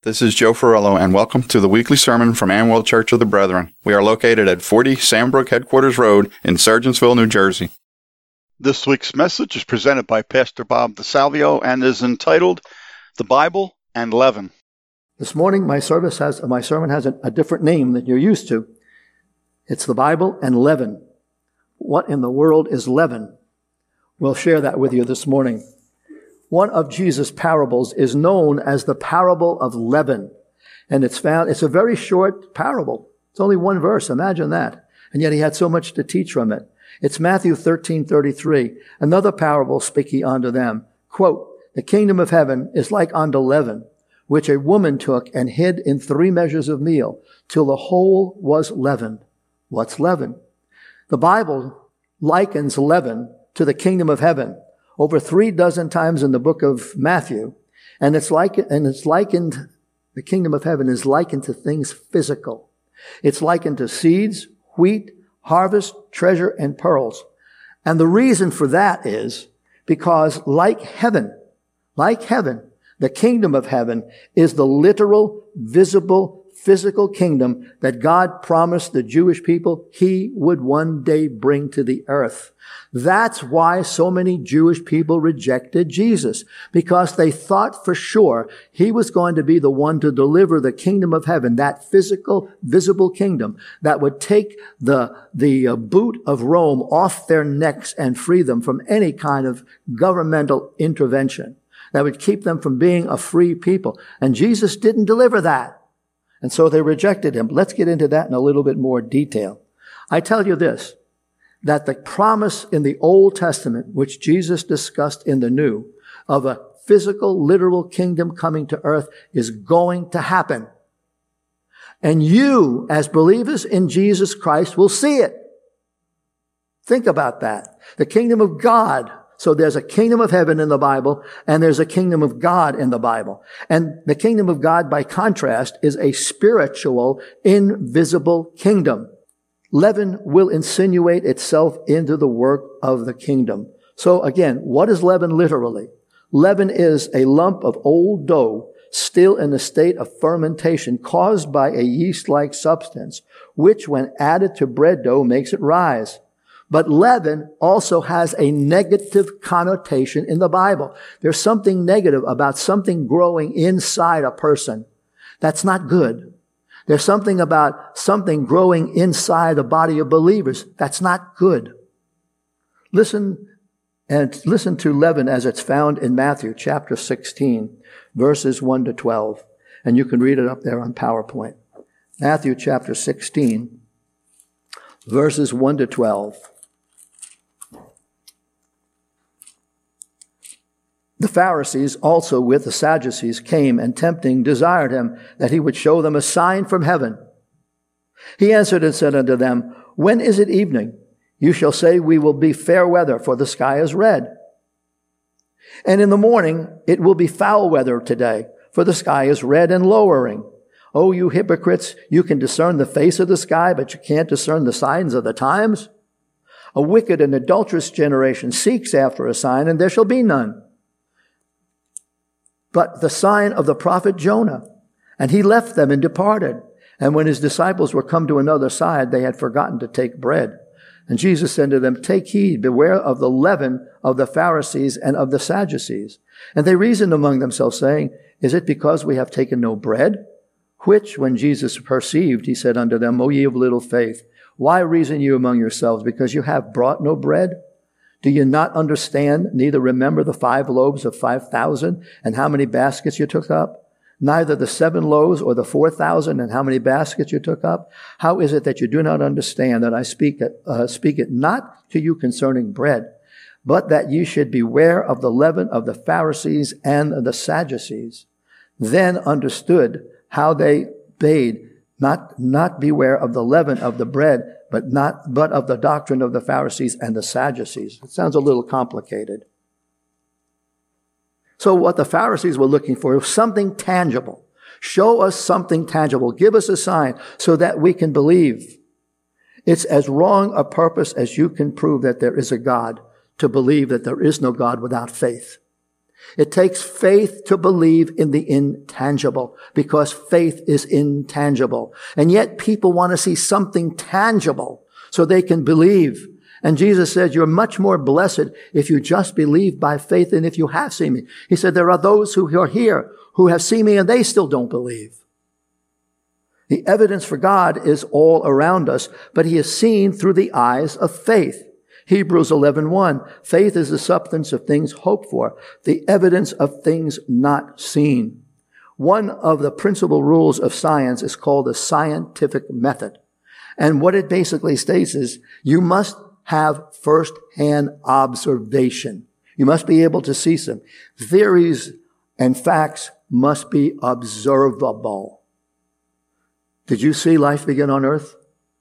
This is Joe Ferrello, and welcome to the weekly sermon from Amwell Church of the Brethren. We are located at 40 Sandbrook Headquarters Road in Sergeantsville, New Jersey. This week's message is presented by Pastor Bob DeSalvio and is entitled, The Bible and Leaven. This morning, my sermon has a different name than you're used to. It's the Bible and leaven. What in the world is leaven? We'll share that with you this morning. One of Jesus' parables is known as the parable of leaven. And it's a very short parable. It's only one verse. Imagine that. And yet he had so much to teach from it. It's Matthew 13:33. Another parable spake he unto them. Quote, the kingdom of heaven is like unto leaven, which a woman took and hid in 3 measures of meal, till the whole was leavened. What's leaven? The Bible likens leaven to the kingdom of heaven over 36 times in the book of Matthew. And it's likened, the kingdom of heaven is likened to things physical. It's likened to seeds, wheat, harvest, treasure, and pearls. And the reason for that is because like heaven, the kingdom of heaven is the literal, visible, physical kingdom that God promised the Jewish people he would one day bring to the earth. That's why so many Jewish people rejected Jesus, because they thought for sure he was going to be the one to deliver the kingdom of heaven, that physical, visible kingdom that would take the boot of Rome off their necks and free them from any kind of governmental intervention that would keep them from being a free people. And Jesus didn't deliver that. And so they rejected him. Let's get into that in a little bit more detail. I tell you this, that the promise in the Old Testament, which Jesus discussed in the New, of a physical, literal kingdom coming to earth is going to happen. And you, as believers in Jesus Christ, will see it. Think about that. The kingdom of God. So there's a kingdom of heaven in the Bible, and there's a kingdom of God in the Bible. And the kingdom of God, by contrast, is a spiritual, invisible kingdom. Leaven will insinuate itself into the work of the kingdom. So again, what is leaven literally? Leaven is a lump of old dough still in a state of fermentation caused by a yeast-like substance, which when added to bread dough makes it rise. But leaven also has a negative connotation in the Bible. There's something negative about something growing inside a person. That's not good. There's something about something growing inside a body of believers. That's not good. Listen to leaven as it's found in Matthew chapter 16, verses 1 to 12. And you can read it up there on PowerPoint. Matthew chapter 16, verses 1 to 12. The Pharisees also with the Sadducees came and tempting desired him that he would show them a sign from heaven. He answered and said unto them, when is it evening? You shall say, we will be fair weather, for the sky is red. And in the morning it will be foul weather today, for the sky is red and lowering. O you hypocrites, you can discern the face of the sky, but you can't discern the signs of the times. A wicked and adulterous generation seeks after a sign, and there shall be none. But the sign of the prophet Jonah. And he left them and departed. And when his disciples were come to another side, they had forgotten to take bread. And Jesus said to them, take heed, beware of the leaven of the Pharisees and of the Sadducees. And they reasoned among themselves, saying, is it because we have taken no bread? Which, when Jesus perceived, he said unto them, O ye of little faith, why reason you among yourselves, because you have brought no bread? Do you not understand, neither remember the 5 loaves of 5,000 and how many baskets you took up? Neither the 7 loaves or the 4,000 and how many baskets you took up? How is it that you do not understand that I speak it not to you concerning bread, but that you should beware of the leaven of the Pharisees and the Sadducees? Then understood how they bade not beware of the leaven of the bread, but of the doctrine of the Pharisees and the Sadducees. It sounds a little complicated. So what the Pharisees were looking for was something tangible. Show us something tangible. Give us a sign so that we can believe. It's as wrong a purpose as you can prove that there is a God to believe that there is no God without faith. It takes faith to believe in the intangible, because faith is intangible. And yet people want to see something tangible so they can believe. And Jesus said, you're much more blessed if you just believe by faith than if you have seen me. He said, there are those who are here who have seen me and they still don't believe. The evidence for God is all around us, but he is seen through the eyes of faith. Hebrews 11:1, faith is the substance of things hoped for, the evidence of things not seen. One of the principal rules of science is called the scientific method. And what it basically states is you must have first-hand observation. You must be able to see some. Theories and facts must be observable. Did you see life begin on earth?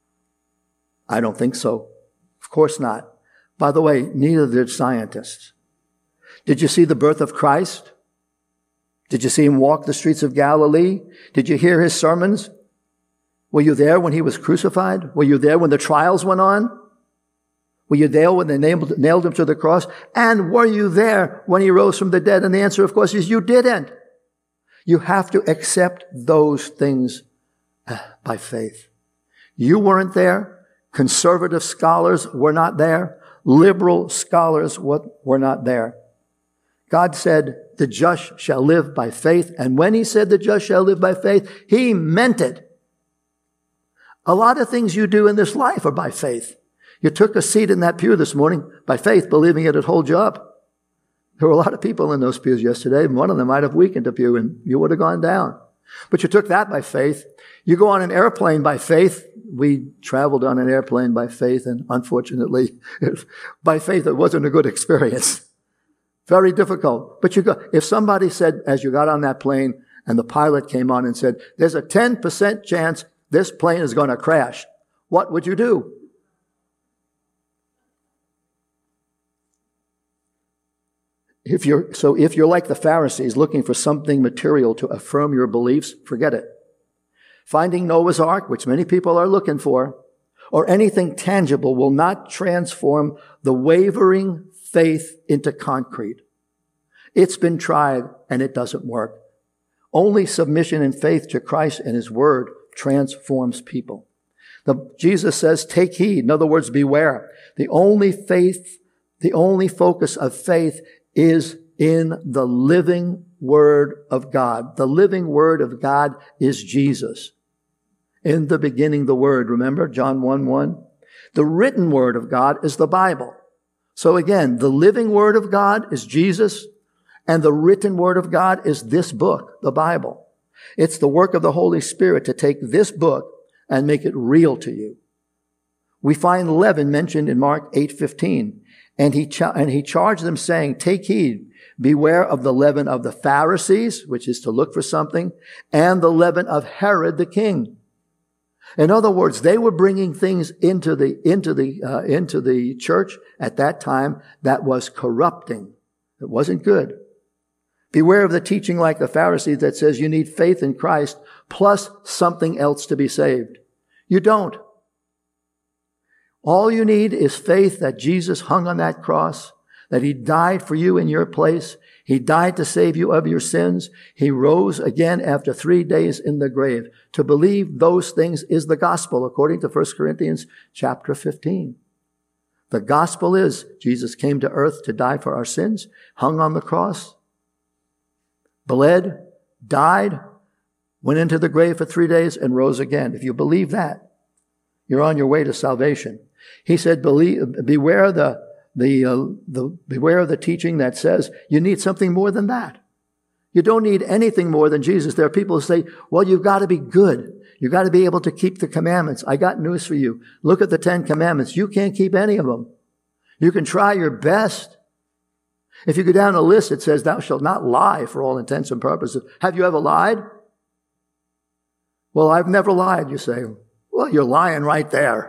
I don't think so. Of course not. By the way, neither did scientists. Did you see the birth of Christ? Did you see him walk the streets of Galilee? Did you hear his sermons? Were you there when he was crucified? Were you there when the trials went on? Were you there when they nailed him to the cross? And were you there when he rose from the dead? And the answer, of course, is you didn't. You have to accept those things by faith. You weren't there. Conservative scholars were not there. Liberal scholars were not there. God said, the just shall live by faith. And when he said the just shall live by faith, he meant it. A lot of things you do in this life are by faith. You took a seat in that pew this morning by faith, believing it'd hold you up. There were a lot of people in those pews yesterday, and one of them might have weakened the pew and you would have gone down. But you took that by faith. You go on an airplane by faith. We traveled on an airplane by faith, and unfortunately, by faith, it wasn't a good experience. Very difficult. But if somebody said, as you got on that plane, and the pilot came on and said, there's a 10% chance this plane is going to crash, what would you do? If you're like the Pharisees looking for something material to affirm your beliefs, forget it. Finding Noah's Ark, which many people are looking for, or anything tangible will not transform the wavering faith into concrete. It's been tried and it doesn't work. Only submission and faith to Christ and his word transforms people. Jesus says, take heed. In other words, beware. The only focus of faith is in the living Word of God. The living Word of God is Jesus. In the beginning, the Word. Remember John 1:1? The written Word of God is the Bible. So again, the living Word of God is Jesus, and the written Word of God is this book, the Bible. It's the work of the Holy Spirit to take this book and make it real to you. We find leaven mentioned in Mark 8:15. And he charged them saying, take heed, beware of the leaven of the Pharisees, which is to look for something, and the leaven of Herod the king. In other words, they were bringing things into the church at that time that was corrupting. It wasn't good. Beware of the teaching like the Pharisees that says you need faith in Christ plus something else to be saved. You don't. All you need is faith that Jesus hung on that cross, that he died for you in your place. He died to save you of your sins. He rose again after 3 days in the grave. To believe those things is the gospel, according to 1 Corinthians chapter 15. The gospel is Jesus came to earth to die for our sins, hung on the cross, bled, died, went into the grave for 3 days, and rose again. If you believe that, you're on your way to salvation. He said, beware beware of the teaching that says you need something more than that. You don't need anything more than Jesus. There are people who say, well, you've got to be good. You've got to be able to keep the commandments. I got news for you. Look at the 10 commandments. You can't keep any of them. You can try your best. If you go down a list, it says, thou shalt not lie for all intents and purposes. Have you ever lied? Well, I've never lied, you say. Well, you're lying right there.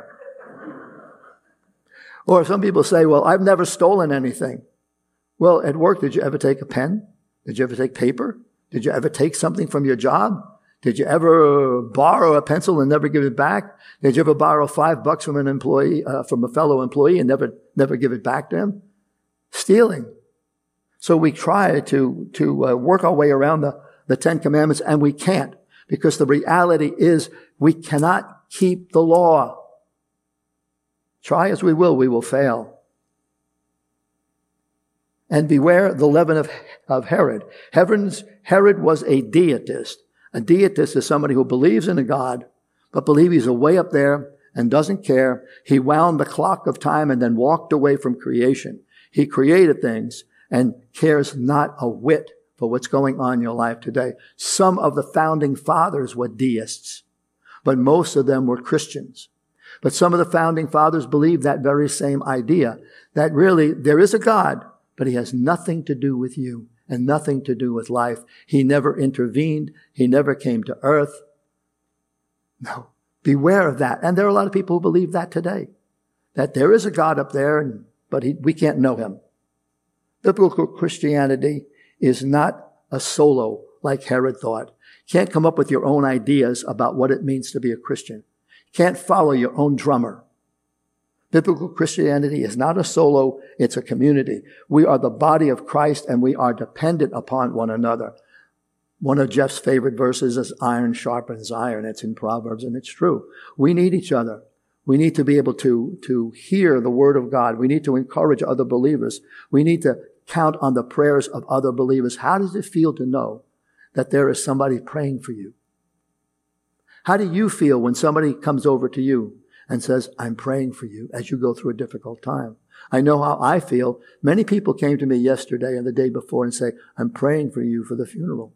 Or some people say, well, I've never stolen anything. Well, at work, did you ever take a pen? Did you ever take paper? Did you ever take something from your job? Did you ever borrow a pencil and never give it back? Did you ever borrow $5 from an employee, from a fellow employee and never give it back to him? Stealing. So we try to work our way around the Ten Commandments, and we can't, because the reality is we cannot keep the law. Try as we will fail. And beware the leaven of Herod. Herod was a deitist. A deitist is somebody who believes in a God, but believes he's way up there and doesn't care. He wound the clock of time and then walked away from creation. He created things and cares not a whit for what's going on in your life today. Some of the founding fathers were deists, but most of them were Christians. But some of the founding fathers believed that very same idea, that really there is a God, but he has nothing to do with you and nothing to do with life. He never intervened. He never came to earth. No, beware of that. And there are a lot of people who believe that today, that there is a God up there, but we can't know him. Biblical Christianity is not a solo like Herod thought. You can't come up with your own ideas about what it means to be a Christian. You can't follow your own drummer. Biblical Christianity is not a solo, it's a community. We are the body of Christ and we are dependent upon one another. One of Jeff's favorite verses is iron sharpens iron. It's in Proverbs and it's true. We need each other. We need to be able to hear the word of God. We need to encourage other believers. We need to count on the prayers of other believers. How does it feel to know that there is somebody praying for you? How do you feel when somebody comes over to you and says, I'm praying for you as you go through a difficult time? I know how I feel. Many people came to me yesterday and the day before and say, I'm praying for you for the funeral.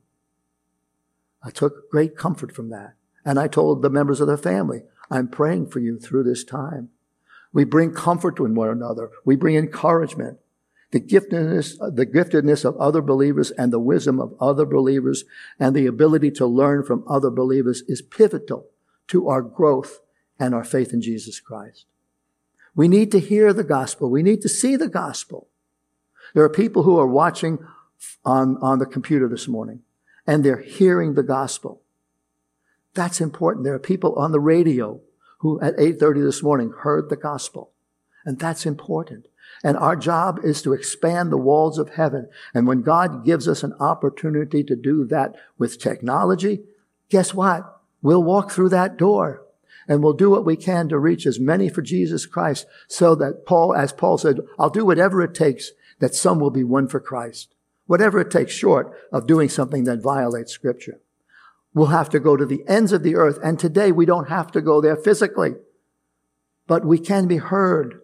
I took great comfort from that. And I told the members of the family, I'm praying for you through this time. We bring comfort to one another. We bring encouragement. The giftedness of other believers and the wisdom of other believers and the ability to learn from other believers is pivotal to our growth and our faith in Jesus Christ. We need to hear the gospel. We need to see the gospel. There are people who are watching on the computer this morning, and they're hearing the gospel. That's important. There are people on the radio who at 8:30 this morning heard the gospel, and that's important. And our job is to expand the walls of heaven. And when God gives us an opportunity to do that with technology, guess what? We'll walk through that door and we'll do what we can to reach as many for Jesus Christ, so that as Paul said, I'll do whatever it takes that some will be won for Christ. Whatever it takes, short of doing something that violates Scripture. We'll have to go to the ends of the earth. And today we don't have to go there physically, but we can be heard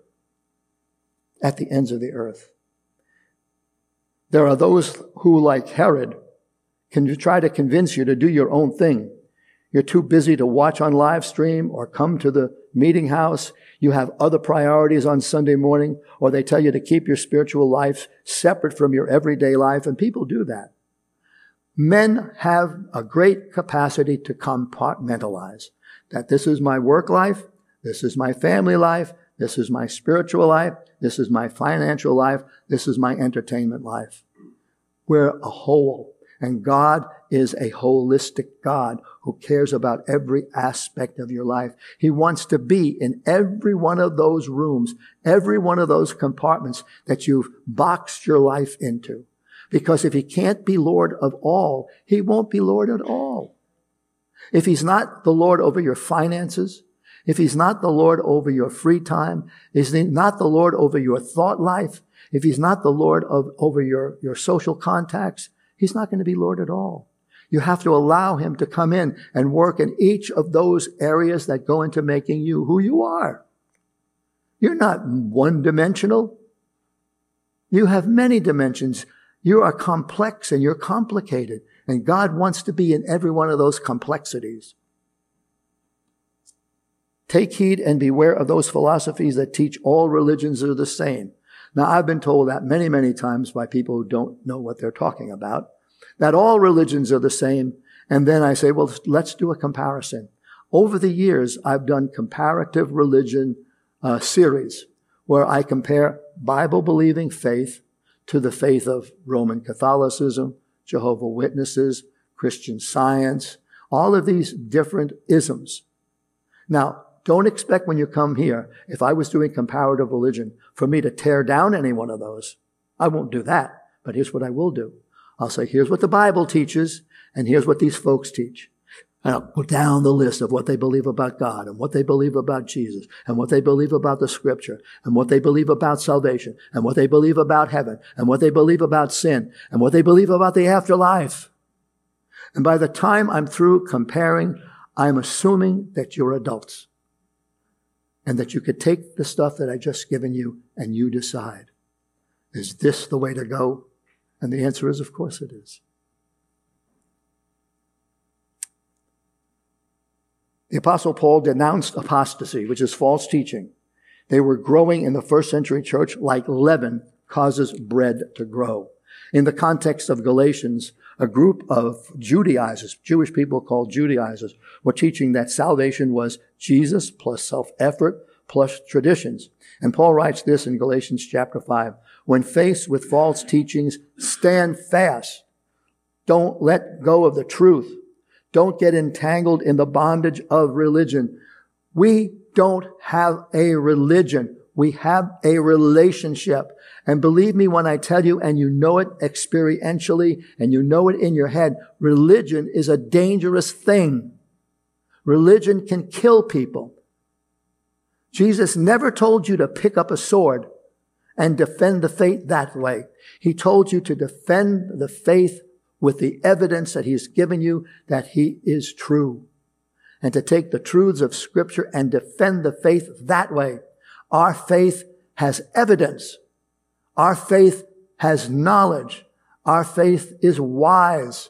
at the ends of the earth. There are those who, like Herod, can try to convince you to do your own thing. You're too busy to watch on live stream or come to the meeting house. You have other priorities on Sunday morning, or they tell you to keep your spiritual life separate from your everyday life, and people do that. Men have a great capacity to compartmentalize. That this is my work life, this is my family life, this is my spiritual life, this is my financial life, this is my entertainment life. We're a whole. And God is a holistic God who cares about every aspect of your life. He wants to be in every one of those rooms, every one of those compartments that you've boxed your life into. Because if he can't be Lord of all, he won't be Lord at all. If he's not the Lord over your finances, if he's not the Lord over your free time, is he not the Lord over your thought life, if he's not the Lord over your social contacts, he's not going to be Lord at all. You have to allow him to come in and work in each of those areas that go into making you who you are. You're not one-dimensional. You have many dimensions. You are complex and you're complicated. And God wants to be in every one of those complexities. Take heed and beware of those philosophies that teach all religions are the same. Now, I've been told that many, many times by people who don't know what they're talking about, that all religions are the same. And then I say, well, let's do a comparison. Over the years, I've done comparative religion series where I compare Bible-believing faith to the faith of Roman Catholicism, Jehovah's Witnesses, Christian Science, all of these different isms. Now, don't expect when you come here, if I was doing comparative religion, for me to tear down any one of those. I won't do that. But here's what I will do. I'll say, here's what the Bible teaches, and here's what these folks teach. And I'll go down the list of what they believe about God and what they believe about Jesus and what they believe about the Scripture and what they believe about salvation and what they believe about heaven and what they believe about sin and what they believe about the afterlife. And by the time I'm through comparing, I'm assuming that you're adults and that you could take the stuff that I just given you and you decide, is this the way to go? And the answer is, of course it is. The Apostle Paul denounced apostasy, which is false teaching. They were growing in the first century church like leaven causes bread to grow. In the context of Galatians, a group of Judaizers, Jewish people called Judaizers, were teaching that salvation was Jesus plus self-effort plus traditions. And Paul writes this in Galatians chapter 5. When faced with false teachings, stand fast. Don't let go of the truth. Don't get entangled in the bondage of religion. We don't have a religion. We have a relationship. And believe me when I tell you, and you know it experientially, and you know it in your head, religion is a dangerous thing. Religion can kill people. Jesus never told you to pick up a sword and defend the faith that way. He told you to defend the faith with the evidence that he's given you that he is true. And to take the truths of Scripture and defend the faith that way. Our faith has evidence. Our faith has knowledge. Our faith is wise.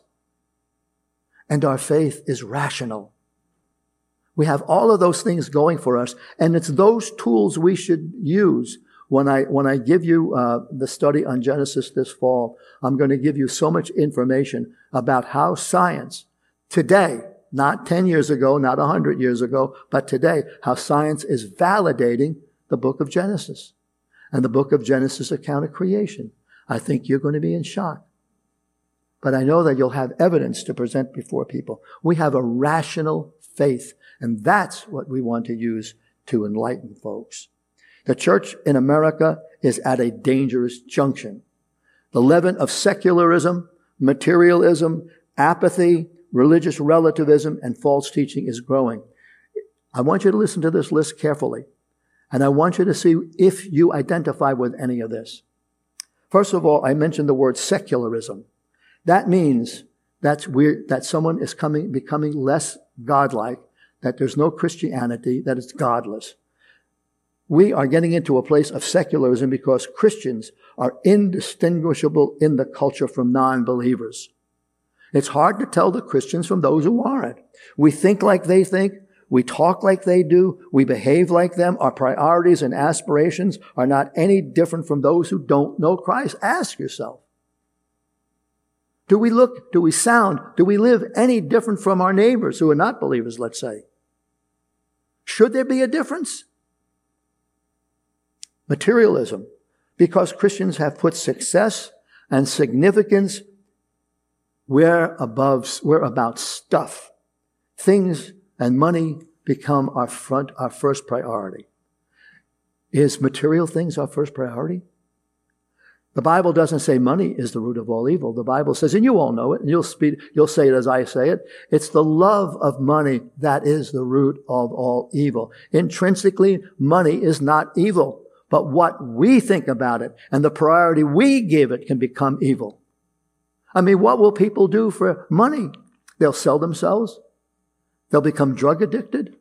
And our faith is rational. We have all of those things going for us, and it's those tools we should use. When I give you the study on Genesis this fall, I'm going to give you so much information about how science today, not 10 years ago, not 100 years ago, but today, how science is validating the book of Genesis and the book of Genesis account of creation. I think you're going to be in shock. But I know that you'll have evidence to present before people. We have a rational faith, and that's what we want to use to enlighten folks. The church in America is at a dangerous junction. The leaven of secularism, materialism, apathy, religious relativism, and false teaching is growing. I want you to listen to this list carefully, and I want you to see if you identify with any of this. First of all, I mentioned the word secularism. That means that someone is becoming less godlike, that there's no Christianity, that it's godless. We are getting into a place of secularism because Christians are indistinguishable in the culture from non-believers. It's hard to tell the Christians from those who aren't. We think like they think. We talk like they do. We behave like them. Our priorities and aspirations are not any different from those who don't know Christ. Ask yourself. Do we look, do we sound, do we live any different from our neighbors who are not believers, let's say? Should there be a difference? Materialism, because Christians have put success and significance, we're about stuff. Things and money become our first priority. Is material things our first priority? The Bible doesn't say money is the root of all evil. The Bible says, and you all know it, and you'll say it as I say it, it's the love of money that is the root of all evil. Intrinsically, money is not evil. But what we think about it and the priority we give it can become evil. I mean, what will people do for money? They'll sell themselves. They'll become drug addicted.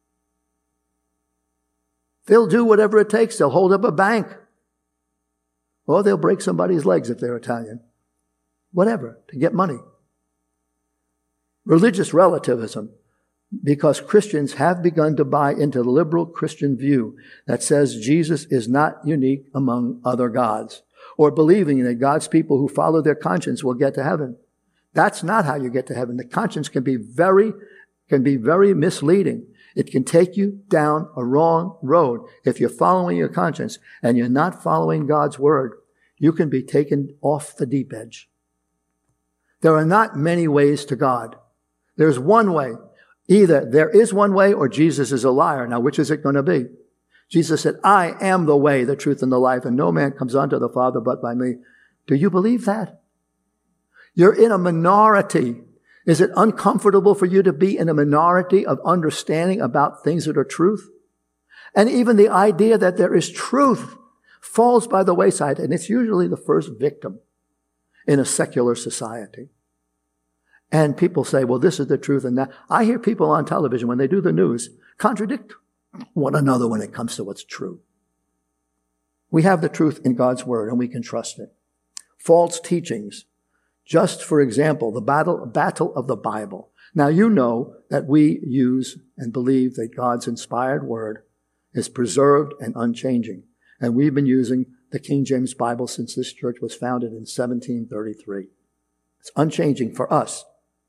They'll do whatever it takes. They'll hold up a bank. Or they'll break somebody's legs if they're Italian. Whatever, to get money. Religious relativism. Because Christians have begun to buy into the liberal Christian view that says Jesus is not unique among other gods, or believing that God's people who follow their conscience will get to heaven. That's not how you get to heaven. The conscience can be very misleading. It can take you down a wrong road. If you're following your conscience and you're not following God's word, you can be taken off the deep edge. There are not many ways to God. There's one way. Either there is one way or Jesus is a liar. Now, which is it going to be? Jesus said, I am the way, the truth, and the life, and no man comes unto the Father but by me. Do you believe that? You're in a minority. Is it uncomfortable for you to be in a minority of understanding about things that are truth? And even the idea that there is truth falls by the wayside, and it's usually the first victim in a secular society. And people say, well, this is the truth and that. I hear people on television, when they do the news, contradict one another when it comes to what's true. We have the truth in God's word, and we can trust it. False teachings. Just for example, the battle of the Bible. Now, you know that we use and believe that God's inspired word is preserved and unchanging. And we've been using the King James Bible since this church was founded in 1733. It's unchanging for us.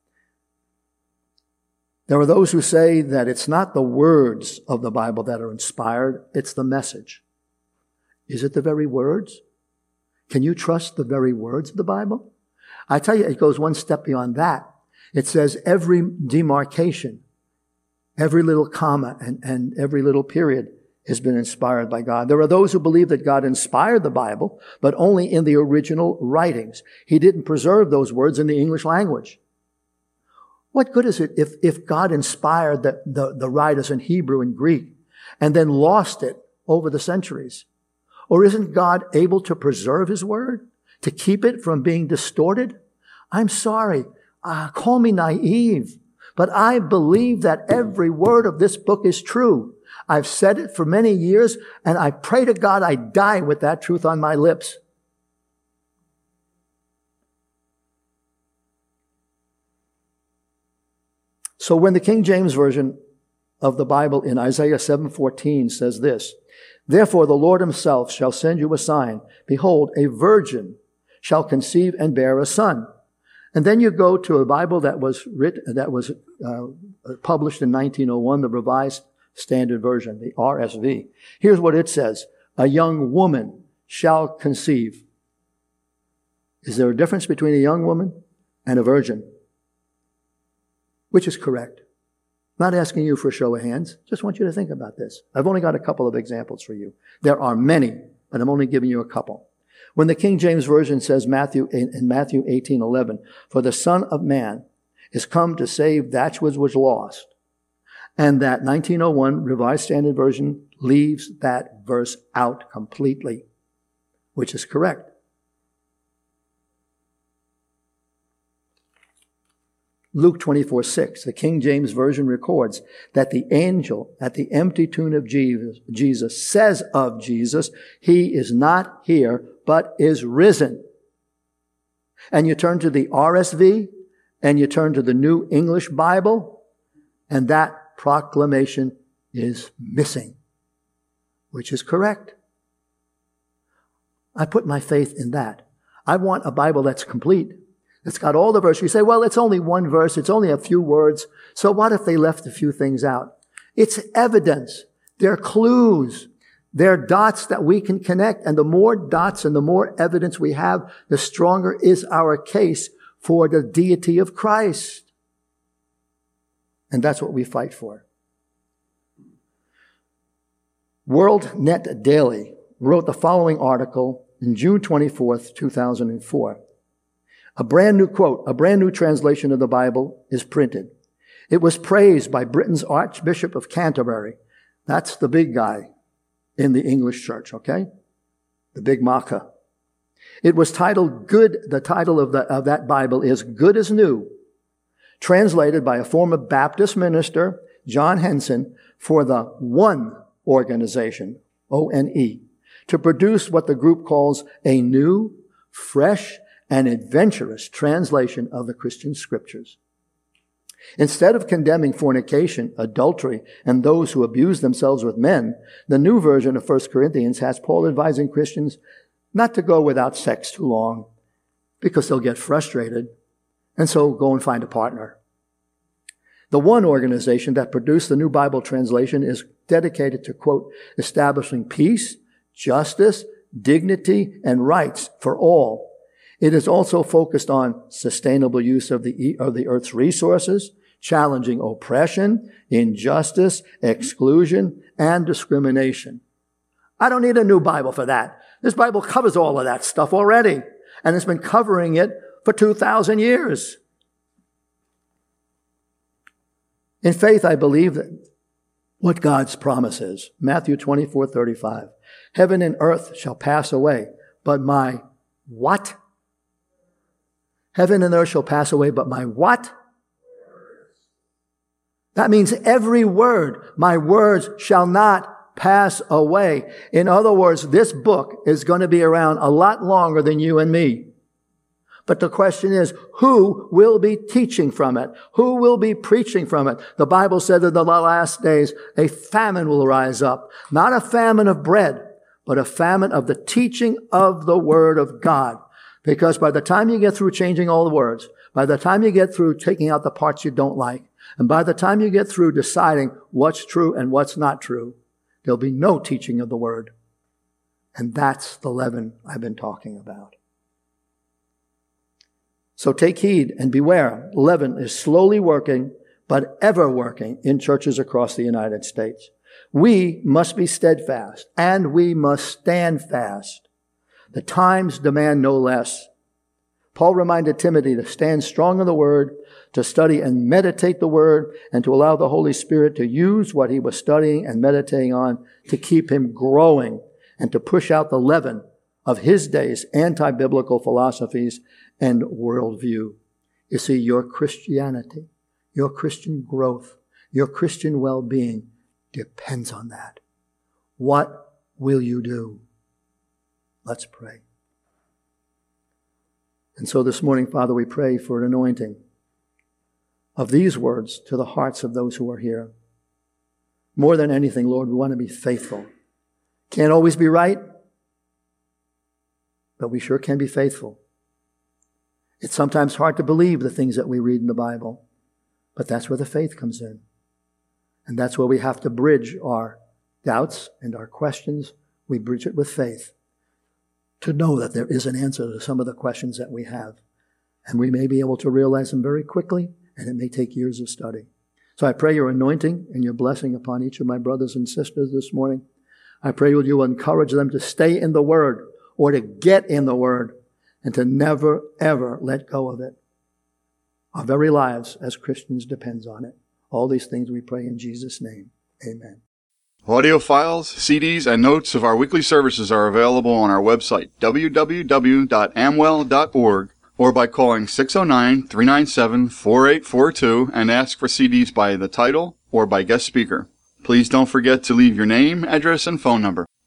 There are those who say that it's not the words of the Bible that are inspired, it's the message. Is it the very words? Can you trust the very words of the Bible? I tell you, it goes one step beyond that. It says every demarcation, every little comma, and every little period has been inspired by God. There are those who believe that God inspired the Bible, but only in the original writings. He didn't preserve those words in the English language. What good is it if God inspired the writers in Hebrew and Greek and then lost it over the centuries? Or isn't God able to preserve his word, to keep it from being distorted? I'm sorry. Call me naive, but I believe that every word of this book is true. I've said it for many years, and I pray to God I die with that truth on my lips. So when the King James Version of the Bible in Isaiah 7:14 says this, "Therefore the Lord himself shall send you a sign. Behold, a virgin shall conceive and bear a son." And then you go to a Bible that was published in 1901, the Revised Standard Version, the RSV. Here's what it says: "A young woman shall conceive." Is there a difference between a young woman and a virgin? Which is correct? Not asking you for a show of hands. Just want you to think about this. I've only got a couple of examples for you. There are many, but I'm only giving you a couple. When the King James Version says in Matthew 18:11, "For the Son of Man is come to save that which was lost," and that 1901 Revised Standard Version leaves that verse out completely, which is correct. Luke 24:6, the King James Version records that the angel at the empty tomb of Jesus says of Jesus, "He is not here, but is risen." And you turn to the RSV, and you turn to the New English Bible, and that proclamation is missing, which is correct. I put my faith in that. I want a Bible that's complete. It's got all the verses. You say, well, it's only one verse. It's only a few words. So what if they left a few things out? It's evidence. They're clues. They're dots that we can connect. And the more dots and the more evidence we have, the stronger is our case for the deity of Christ. And that's what we fight for. World Net Daily wrote the following article in June 24th, 2004. A brand new translation of the Bible is printed. It was praised by Britain's Archbishop of Canterbury. That's the big guy in the English church, okay? The big maca. It was titled Good. The title of that Bible is Good as New, translated by a former Baptist minister, John Henson, for the One Organization, ONE, to produce what the group calls a new, fresh, and adventurous translation of the Christian scriptures. Instead of condemning fornication, adultery, and those who abuse themselves with men, the new version of 1 Corinthians has Paul advising Christians not to go without sex too long because they'll get frustrated, and so go and find a partner. The One Organization that produced the new Bible translation is dedicated to, quote, establishing peace, justice, dignity, and rights for all. It is also focused on sustainable use of the earth's resources, challenging oppression, injustice, exclusion, and discrimination. I don't need a new Bible for that. This Bible covers all of that stuff already. and it's been covering it for 2,000 years. In faith, I believe that what God's promise is. Matthew 24:35. Heaven and earth shall pass away, but my what? Heaven and earth shall pass away, but my what? That means every word. My words shall not pass away. In other words, this book is going to be around a lot longer than you and me. But the question is, who will be teaching from it? Who will be preaching from it? The Bible said that in the last days, a famine will rise up. Not a famine of bread, but a famine of the teaching of the Word of God. Because by the time you get through changing all the words, by the time you get through taking out the parts you don't like, and by the time you get through deciding what's true and what's not true, there'll be no teaching of the Word. And that's the leaven I've been talking about. So take heed and beware. Leaven is slowly working, but ever working in churches across the United States. We must be steadfast, and we must stand fast. The times demand no less. Paul reminded Timothy to stand strong in the Word, to study and meditate the Word, and to allow the Holy Spirit to use what he was studying and meditating on to keep him growing and to push out the leaven of his day's anti-biblical philosophies and worldview. You see, your Christianity, your Christian growth, your Christian well-being depends on that. What will you do? Let's pray. And so this morning, Father, we pray for an anointing of these words to the hearts of those who are here. More than anything, Lord, we want to be faithful. Can't always be right, but we sure can be faithful. It's sometimes hard to believe the things that we read in the Bible, but that's where the faith comes in. And that's where we have to bridge our doubts and our questions. We bridge it with faith to know that there is an answer to some of the questions that we have. And we may be able to realize them very quickly, and it may take years of study. So I pray your anointing and your blessing upon each of my brothers and sisters this morning. I pray you will encourage them to stay in the Word or to get in the Word and to never, ever let go of it. Our very lives as Christians depends on it. All these things we pray in Jesus' name. Amen. Audio files, CDs, and notes of our weekly services are available on our website, www.amwell.org, or by calling 609-397-4842 and ask for CDs by the title or by guest speaker. Please don't forget to leave your name, address, and phone number.